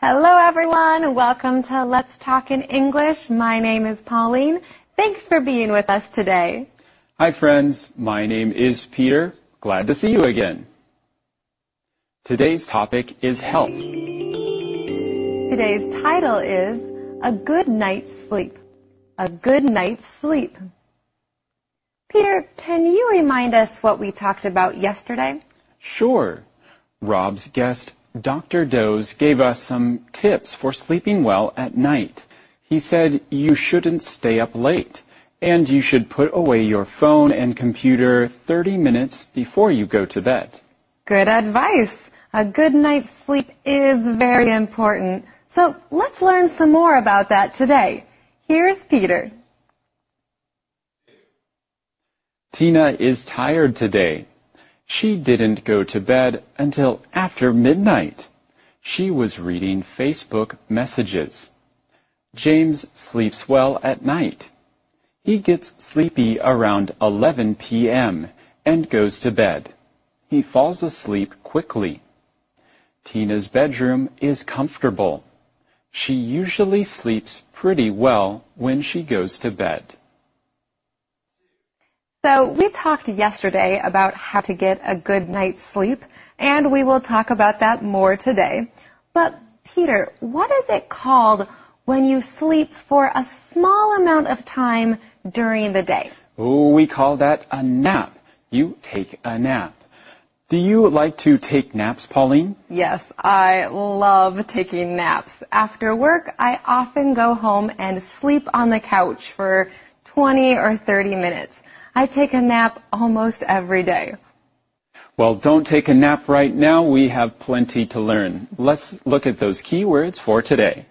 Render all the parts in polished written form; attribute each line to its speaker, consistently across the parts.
Speaker 1: Hello everyone, welcome to Let's Talk in English. My name is Pauline. Thanks for being with us today.
Speaker 2: Hi friends, my name is Peter. Glad to see you again. Today's topic is health.
Speaker 1: Today's title is A Good Night's Sleep. A Good Night's Sleep. Peter, can you remind us what we talked about yesterday?
Speaker 2: Sure. Rob's guest, Dr. Doze, gave us some tips for sleeping well at night. He said you shouldn't stay up late, and you should put away your phone and computer 30 minutes before you go to bed.
Speaker 1: Good advice. A good night's sleep is very important. So let's learn some more about that today. Here's Peter.
Speaker 2: Tina is tired today. She didn't go to bed until after midnight. She was reading Facebook messages. James sleeps well at night. He gets sleepy around 11 p.m. and goes to bed. He falls asleep quickly. Tina's bedroom is comfortable. She usually sleeps pretty well when she goes to bed.
Speaker 1: So we talked yesterday about how to get a good night's sleep, and we will talk about that more today. But Peter, what is it called when you sleep for a small amount of time during the day?
Speaker 2: Oh, we call that a nap. You take a nap. Do you like to take naps, Pauline?
Speaker 1: Yes, I love taking naps. After work, I often go home and sleep on the couch for 20 or 30 minutes. I take a nap almost every day.
Speaker 2: Well, don't take a nap right now. We have plenty to learn. Let's look at those key words for today.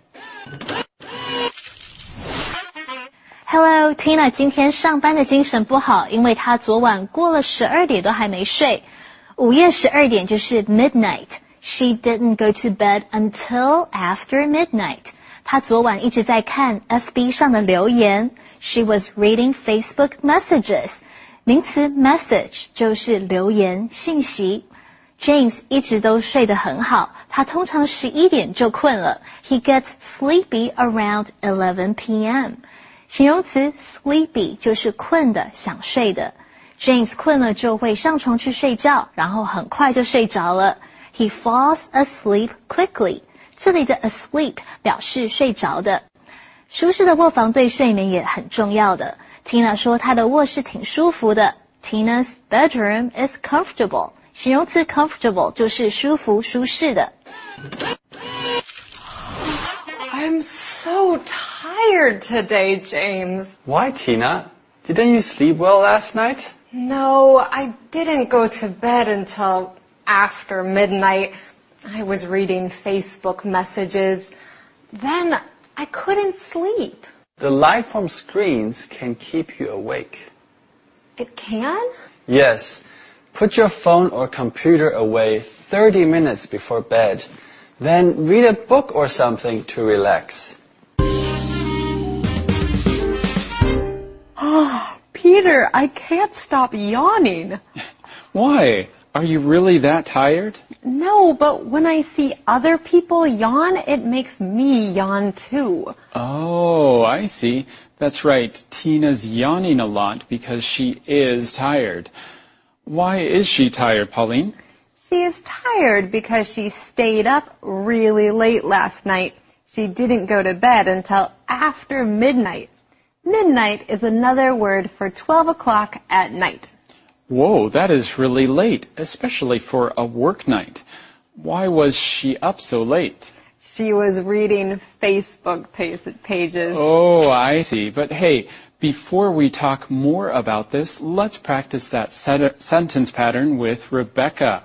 Speaker 3: Hello, Tina 今天上班的精神不好，因为她昨晚过了12点都还没睡。午夜12点就是 midnight. She didn't go to bed until after midnight. 她昨晚一直在看 FB 上的留言。She was reading Facebook messages. 名词 message 就是留言、信息。James 一直都睡得很好，他通常11点就困了。He gets sleepy around 11 p.m. 形容词 sleepy 就是困的、想睡的。James 困了就会上床去睡觉，然后很快就睡着了。He falls asleep quickly. 这里的 asleep 表示睡着的。舒适的卧房对睡眠也很重要的。Tina 说她的卧室挺舒服的。Tina's bedroom is comfortable. 形容词 comfortable 就是舒服、舒适的。
Speaker 1: I'm so tired today, James.
Speaker 4: Why, Tina? Didn't you sleep well last night?
Speaker 1: No, I didn't go to bed until after midnight. I was reading Facebook messages. Then I couldn't sleep.
Speaker 4: The light from screens can keep you awake.
Speaker 1: It can?
Speaker 4: Yes. Put your phone or computer away 30 minutes before bed. Then read a book or something to relax.
Speaker 1: Peter, I can't stop yawning.
Speaker 2: Why? Are you really that tired?
Speaker 1: No, but when I see other people yawn, it makes me yawn too.
Speaker 2: Oh, I see. That's right. Tina's yawning a lot because she is tired. Why is she tired, Pauline?
Speaker 1: She is tired because she stayed up really late last night. She didn't go to bed until after midnight. Midnight is another word for 12 o'clock at night.
Speaker 2: Whoa, that is really late, especially for a work night. Why was she up so late?
Speaker 1: She was reading Facebook pages.
Speaker 2: Oh, I see. But hey, before we talk more about this, let's practice that sentence pattern with Rebecca.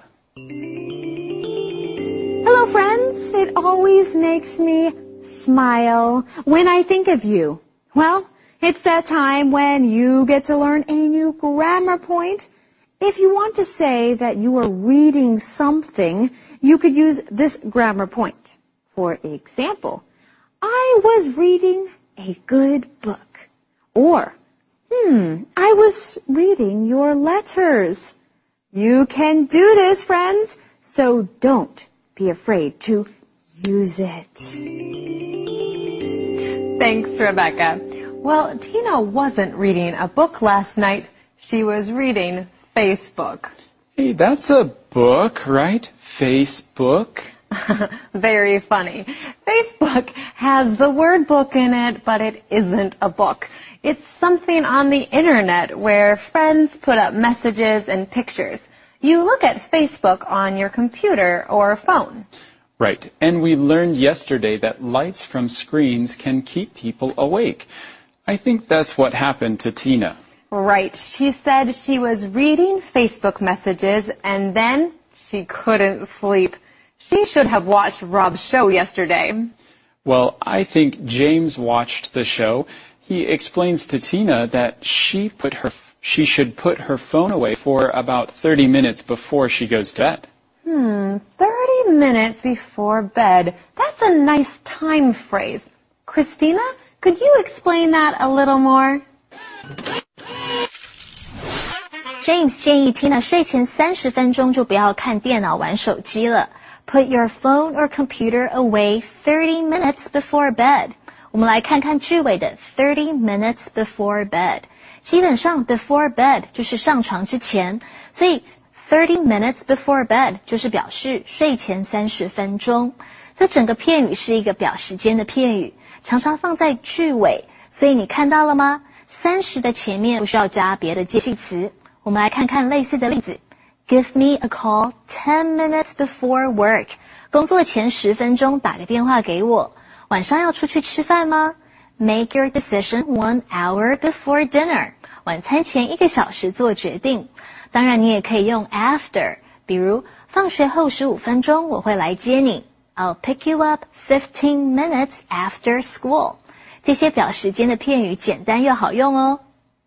Speaker 5: Hello, friends. It always makes me smile when I think of you. Well, it's that time when you get to learn a new grammar point. If you want to say that you are reading something, you could use this grammar point. For example, I was reading a good book. Or, I was reading your letters. You can do this, friends, so don't be afraid to use it.
Speaker 1: Thanks, Rebecca. Well, Tina wasn't reading a book last night. She was reading Facebook.
Speaker 2: Hey, that's a book, right? Facebook.
Speaker 1: Very funny. Facebook has the word book in it, but it isn't a book. It's something on the internet where friends put up messages and pictures. You look at Facebook on your computer or phone.
Speaker 2: Right. And we learned yesterday that lights from screens can keep people awake. I think that's what happened to Tina.
Speaker 1: Right. She said she was reading Facebook messages and then she couldn't sleep. She should have watched Rob's show yesterday.
Speaker 2: Well, I think James watched the show. He explains to Tina that she should put her phone away for about 30 minutes before she goes to bed.
Speaker 1: 30 minutes before bed. That's a nice time phrase. Christina, could you explain that a little more?
Speaker 3: James 建议 Tina 睡前30分钟就不要看电脑玩手机了。Put your phone or computer away 30 minutes before bed. 我们来看看句尾的30 minutes before bed. 基本上 before bed 就是上床之前，所以30 minutes before bed 就是表示睡前30分钟。这整个片语是一个表时间的片语，常常放在句尾，所以你看到了吗？30的前面不需要加别的介系词。我们来看看类似的例子。Give me a call 10 minutes before work. 工作前10分钟打个电话给我。晚上要出去吃饭吗？ Make your decision 1 hour before dinner. 晚餐前1个小时做决定。当然你也可以用 after. 比如放学后15分钟我会来接你。I'll pick you up 15 minutes after school. 这些表时间的片语简单又好用哦。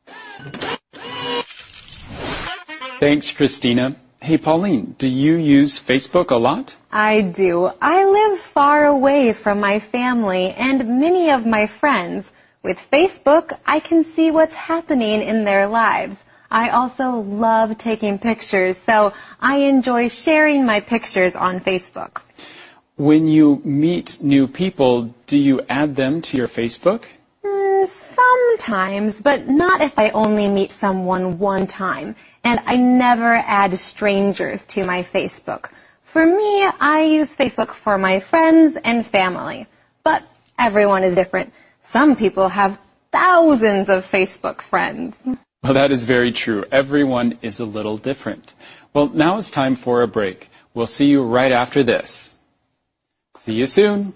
Speaker 2: Thanks, Christina. Hey, Pauline, do you use Facebook a lot?
Speaker 1: I do. I live far away from my family and many of my friends. With Facebook, I can see what's happening in their lives. I also love taking pictures, so I enjoy sharing my pictures on Facebook.
Speaker 2: When you meet new people, do you add them to your Facebook?
Speaker 1: Sometimes, but not if I only meet someone one time. And I never add strangers to my Facebook. For me, I use Facebook for my friends and family. But everyone is different. Some people have thousands of Facebook friends.
Speaker 2: Well, that is very true. Everyone is a little different. Well, now it's time for a break. We'll see you right after this. See you soon.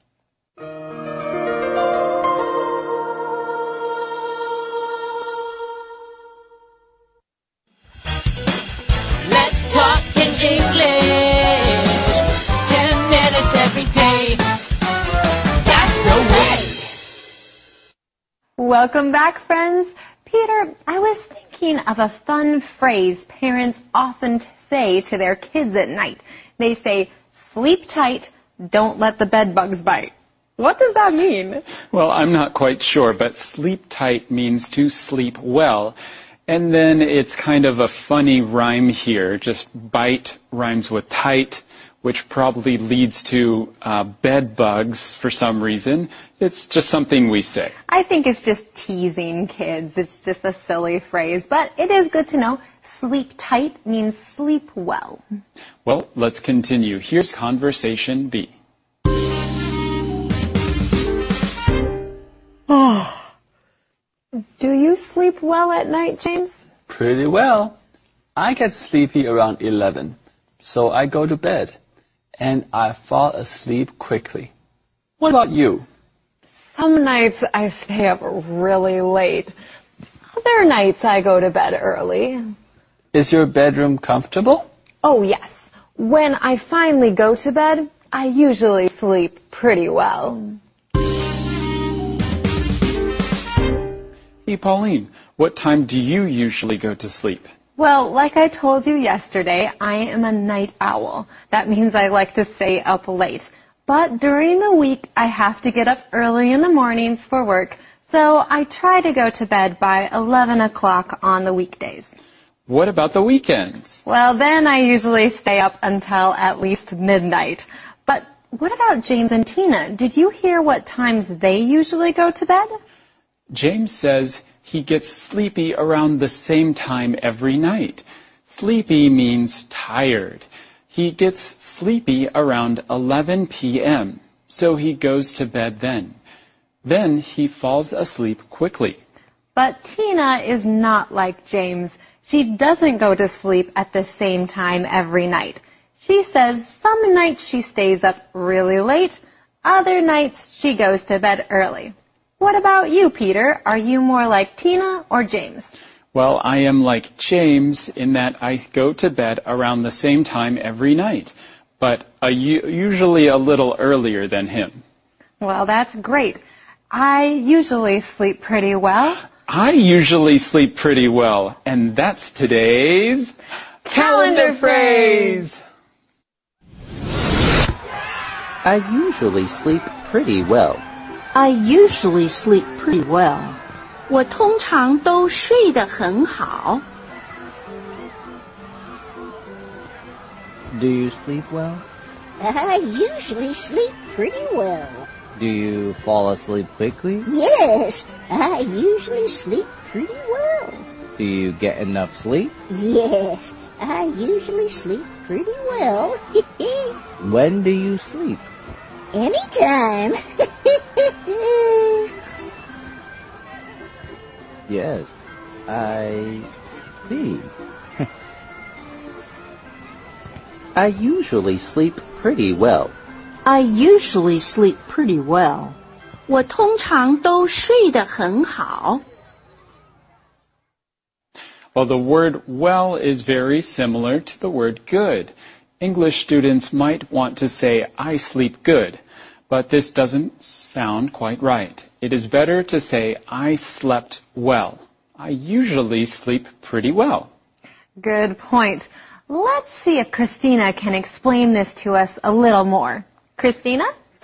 Speaker 6: Let's talk in English. 10 minutes every day. That's the way.
Speaker 1: Welcome back, friends. Peter, I was thinking of a fun phrase parents often say to their kids at night. They say, sleep tight, don't let the bed bugs bite. What does that mean?
Speaker 2: Well, I'm not quite sure, but sleep tight means to sleep well. And then it's kind of a funny rhyme here. Just bite rhymes with tight, which probably leads to bed bugs for some reason. It's just something we say.
Speaker 1: I think it's just teasing kids. It's just a silly phrase, but it is good to know. Sleep tight means sleep well.
Speaker 2: Well, let's continue. Here's conversation B.
Speaker 1: Do you sleep well at night, James?
Speaker 4: Pretty well. I get sleepy around 11, so I go to bed, and I fall asleep quickly. What about you?
Speaker 1: Some nights I stay up really late. Other nights I go to bed early.
Speaker 4: Is your bedroom comfortable?
Speaker 1: Oh, yes. When I finally go to bed, I usually sleep pretty well.
Speaker 2: Hey, Pauline, what time do you usually go to sleep?
Speaker 1: Well, like I told you yesterday, I am a night owl. That means I like to stay up late. But during the week, I have to get up early in the mornings for work, so I try to go to bed by 11 o'clock on the weekdays.
Speaker 2: What about the weekends?
Speaker 1: Well, then I usually stay up until at least midnight. But What about James and Tina? Did you hear what times they usually go to bed?
Speaker 2: James says he gets sleepy around the same time every night. Sleepy means tired. He gets sleepy around 11 p.m., so he goes to bed then. Then he falls asleep quickly.
Speaker 1: But Tina is not like James. She doesn't go to sleep at the same time every night. She says some nights she stays up really late, other nights she goes to bed early. What about you, Peter? Are you more like Tina or James?
Speaker 2: Well, I am like James in that I go to bed around the same time every night, but usually a little earlier than him.
Speaker 1: Well, that's great. I usually sleep pretty well.
Speaker 2: I usually sleep pretty well, and that's today's calendar phrase.
Speaker 7: I usually sleep pretty well.
Speaker 8: I usually sleep pretty well. 我通常都睡得很好。
Speaker 7: Do you sleep well?
Speaker 9: I usually sleep pretty well.
Speaker 7: Do you fall asleep quickly?
Speaker 9: Yes, I usually sleep pretty well.
Speaker 7: Do you get enough sleep?
Speaker 9: Yes, I usually sleep pretty well.
Speaker 7: When do you sleep?
Speaker 9: Anytime.
Speaker 7: Yes, I see. I usually sleep pretty well.
Speaker 8: I usually sleep pretty well. 我通常都睡得很好。
Speaker 2: Well, the word well is very similar to the word good. English students might want to say, I sleep good, but this doesn't sound quite right. It is better to say, I slept well. I usually sleep pretty well.
Speaker 1: Good point. Let's see if Christina can explain this to us a little more. Christina?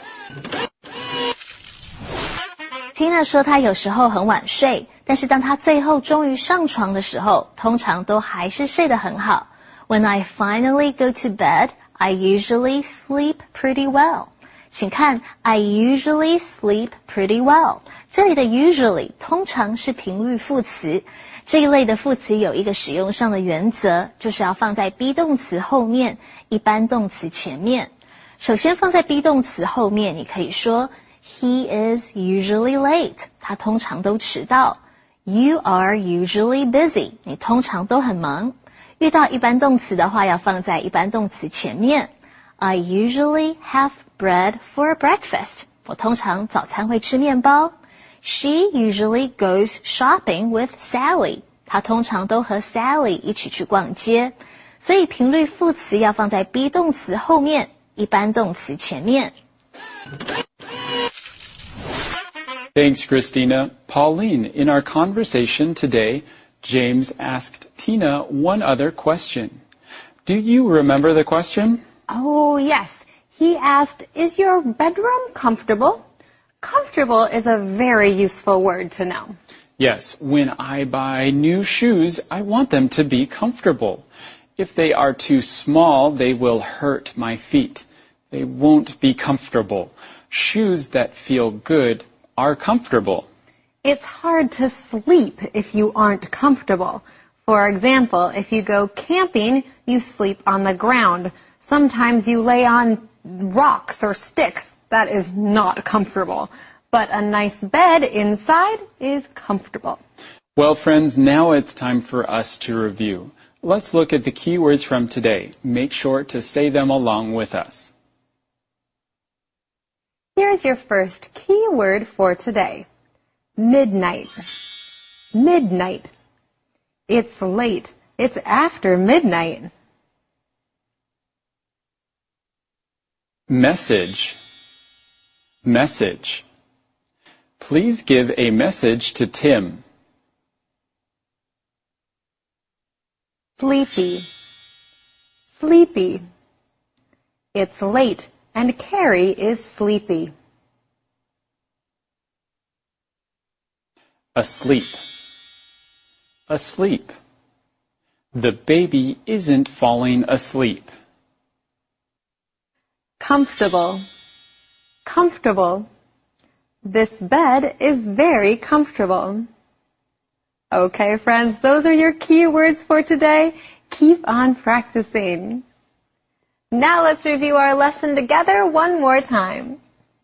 Speaker 3: Tina 说她有时候很晚睡，但是当她最后终于上床的时候，通常都还是睡得很好。When I finally go to bed, I usually sleep pretty well. 请看 I usually sleep pretty well. 这里的 usually 通常是频率副词。这一类的副词有一个使用上的原则，就是要放在 be 动词后面，一般动词前面。首先放在 be 动词后面，你可以说 He is usually late. 他通常都迟到。You are usually busy. 你通常都很忙。遇到一般动词的话，要放在一般动词前面。I usually have bread for breakfast. 我通常早餐会吃面包。She usually goes shopping with Sally. 她通常都和 Sally 一起去逛街。所以频率副词要放在 be 动词后面，一般动词前面。
Speaker 2: Thanks, Christina. Pauline, in our conversation today, James asked Tina one other question. Do you remember the question?
Speaker 1: Oh, yes. He asked, is your bedroom comfortable? Comfortable is a very useful word to know.
Speaker 2: Yes, when I buy new shoes, I want them to be comfortable. If they are too small, they will hurt my feet. They won't be comfortable. Shoes that feel good are comfortable.
Speaker 1: It's hard to sleep if you aren't comfortable. For example, if you go camping, you sleep on the ground. Sometimes you lay on rocks or sticks. That is not comfortable. But a nice bed inside is comfortable.
Speaker 2: Well, friends, now it's time for us to review. Let's look at the key words from today. Make sure to say them along with us.
Speaker 1: Here's your first key word for today. Midnight. Midnight. It's late. It's after midnight.
Speaker 2: Message. Message. Please give a message to Tim.
Speaker 1: Sleepy. Sleepy. It's late and Carrie is sleepy.
Speaker 2: Asleep. Asleep. The baby isn't falling asleep.
Speaker 1: Comfortable. Comfortable. This bed is very comfortable. Okay, friends, those are your key words for today. Keep on practicing. Now let's review our lesson together one more time.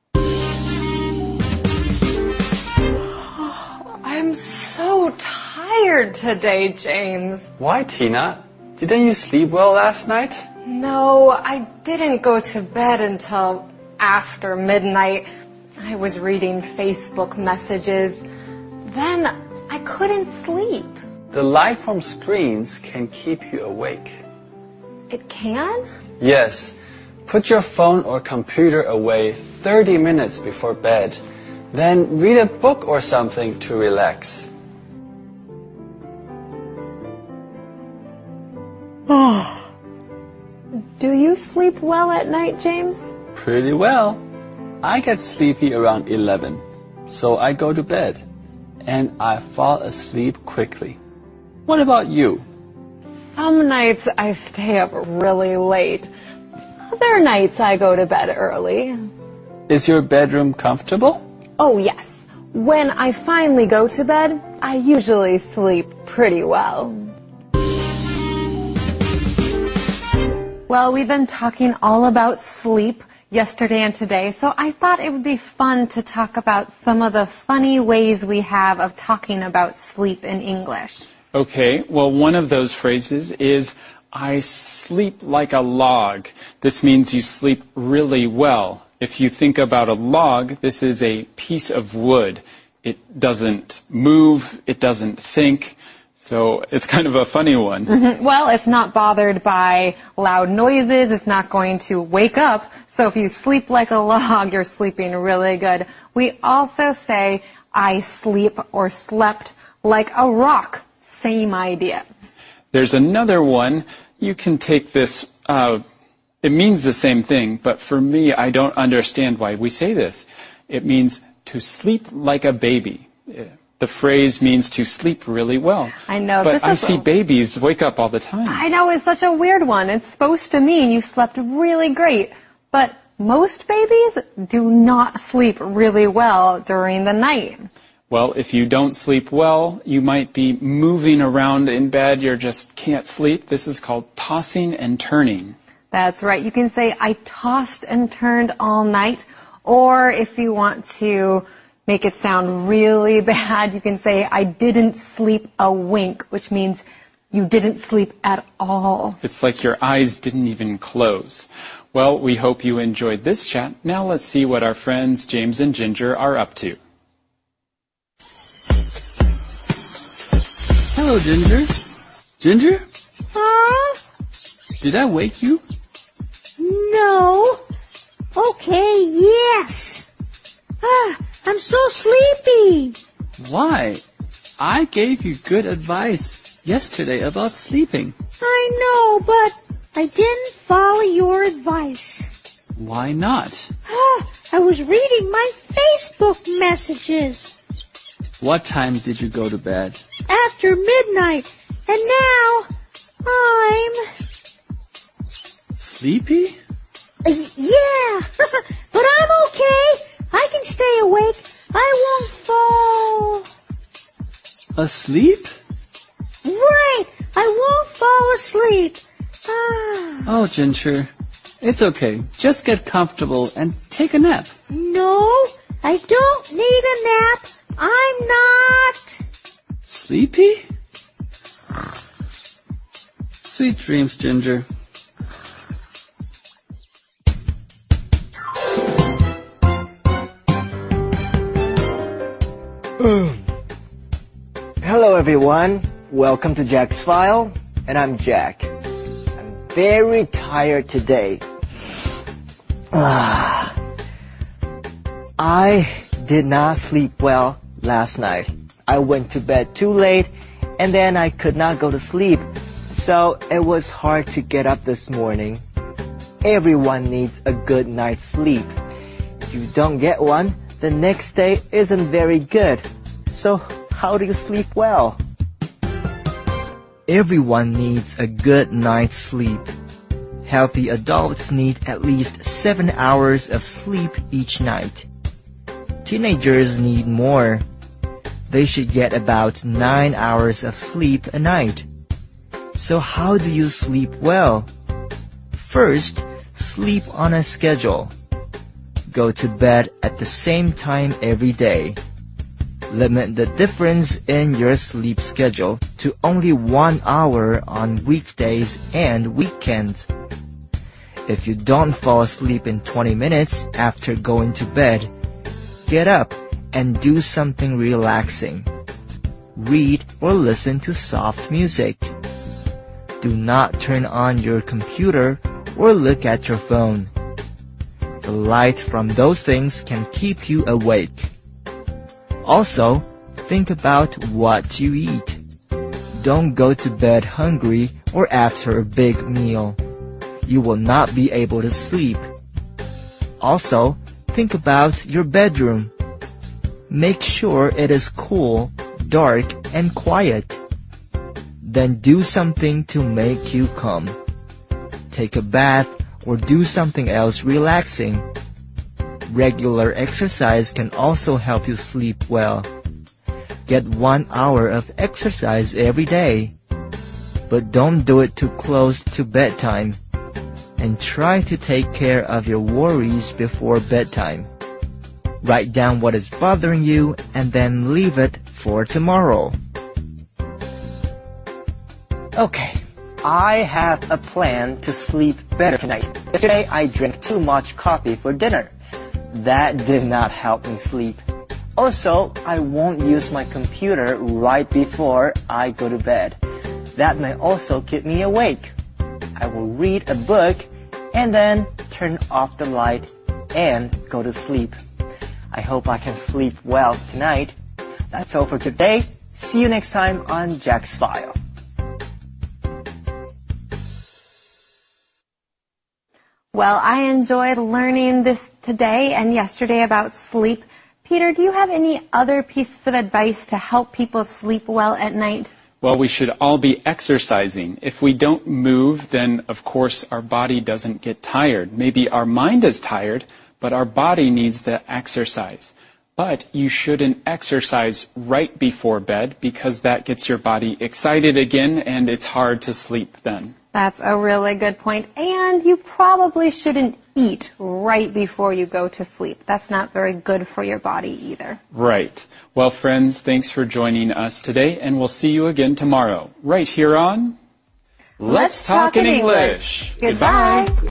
Speaker 1: I'm so tired today, James.
Speaker 4: Why, Tina? Didn't you sleep well last night?
Speaker 1: No, I didn't go to bed until after midnight. I was reading Facebook messages. Then I couldn't sleep.
Speaker 4: The light from screens can keep you awake.
Speaker 1: It can?
Speaker 4: Yes. Put your phone or computer away 30 minutes before bed. Then read a book or something to relax.
Speaker 1: Do you sleep well at night, James?
Speaker 4: Pretty well. I get sleepy around 11, so I go to bed. And I fall asleep quickly. What about you?
Speaker 1: Some nights I stay up really late. Other nights I go to bed early.
Speaker 4: Is your bedroom comfortable?
Speaker 1: Oh, yes. When I finally go to bed, I usually sleep pretty well. Well, we've been talking all about sleep yesterday and today, so I thought it would be fun to talk about some of the funny ways we have of talking about sleep in English.
Speaker 2: Okay, well, one of those phrases is, I sleep like a log. This means you sleep really well. If you think about a log, this is a piece of wood. It doesn't move, it doesn't think. So it's kind of a funny one.
Speaker 1: Mm-hmm. Well, it's not bothered by loud noises. It's not going to wake up. So if you sleep like a log, you're sleeping really good. We also say, I sleep or slept like a rock. Same idea.
Speaker 2: There's another one. You can take this, it means the same thing, but for me, I don't understand why we say this. It means to sleep like a baby. The phrase means to sleep really well.
Speaker 1: I know.
Speaker 2: But I see babies wake up all the time.
Speaker 1: I know, it's such a weird one. It's supposed to mean you slept really great. But most babies do not sleep really well during the night.
Speaker 2: Well, if you don't sleep well, you might be moving around in bed. You just can't sleep. This is called tossing and turning.
Speaker 1: That's right. You can say, I tossed and turned all night. Or if you want to make it sound really bad, you can say, I didn't sleep a wink, which means you didn't sleep at all.
Speaker 2: It's like your eyes didn't even close. Well, we hope you enjoyed this chat. Now let's see what our friends James and Ginger are up to.
Speaker 4: Hello, Ginger. Ginger?
Speaker 8: Huh?
Speaker 4: Did I wake you?
Speaker 8: No. Okay, yes. I'm so sleepy.
Speaker 4: Why? I gave you good advice yesterday about sleeping.
Speaker 8: I know, but I didn't follow your advice.
Speaker 4: Why not?
Speaker 8: I was reading my Facebook messages.
Speaker 4: What time did you go to bed?
Speaker 8: After midnight. And now, I'm...
Speaker 4: Sleepy?
Speaker 8: Yeah, but I'm okay. I can stay awake. I won't fall...
Speaker 4: Asleep?
Speaker 8: Right, I won't fall asleep.
Speaker 4: Oh, Ginger, it's okay. Just get comfortable and take a nap.
Speaker 8: No, I don't need a nap. I'm not...
Speaker 4: Sleepy? Sweet dreams, Ginger.
Speaker 10: Hello everyone, welcome to Jack's File, and I'm Jack. I'm very tired today. I did not sleep well last night. I went to bed too late, and then I could not go to sleep, so it was hard to get up this morning. Everyone needs a good night's sleep. If you don't get one, the next day isn't very good. So how do you sleep well? Everyone needs a good night's sleep. Healthy adults need at least 7 hours of sleep each night. Teenagers need more. They should get about 9 hours of sleep a night. So how do you sleep well? First, sleep on a schedule. Go to bed at the same time every day. Limit the difference in your sleep schedule to only 1 hour on weekdays and weekends. If you don't fall asleep in 20 minutes after going to bed, get up and do something relaxing. Read or listen to soft music. Do not turn on your computer or look at your phone. The light from those things can keep you awake. Also, think about what you eat. Don't go to bed hungry or after a big meal. You will not be able to sleep. Also, think about your bedroom. Make sure it is cool, dark, and quiet. Then do something to make you calm. Take a bath or do something else relaxing. Regular exercise can also help you sleep well. Get 1 hour of exercise every day. But don't do it too close to bedtime. And try to take care of your worries before bedtime. Write down what is bothering you and then leave it for tomorrow. Okay, I have a plan to sleep better tonight. Yesterday I drank too much coffee for dinner. That did not help me sleep. Also, I won't use my computer right before I go to bed. That may also keep me awake. I will read a book and then turn off the light and go to sleep. I hope I can sleep well tonight. That's all for today. See you next time on Jack's File.
Speaker 1: Well, I enjoyed learning this today and yesterday about sleep. Peter, do you have any other pieces of advice to help people sleep well at night?
Speaker 2: Well, we should all be exercising. If we don't move, then of course our body doesn't get tired. Maybe our mind is tired, but our body needs the exercise. But you shouldn't exercise right before bed because that gets your body excited again and it's hard to sleep then.
Speaker 1: That's a really good point. And you probably shouldn't eat right before you go to sleep. That's not very good for your body either.
Speaker 2: Right. Well, friends, thanks for joining us today, and we'll see you again tomorrow, right here on Let's Talk in English.
Speaker 1: Goodbye.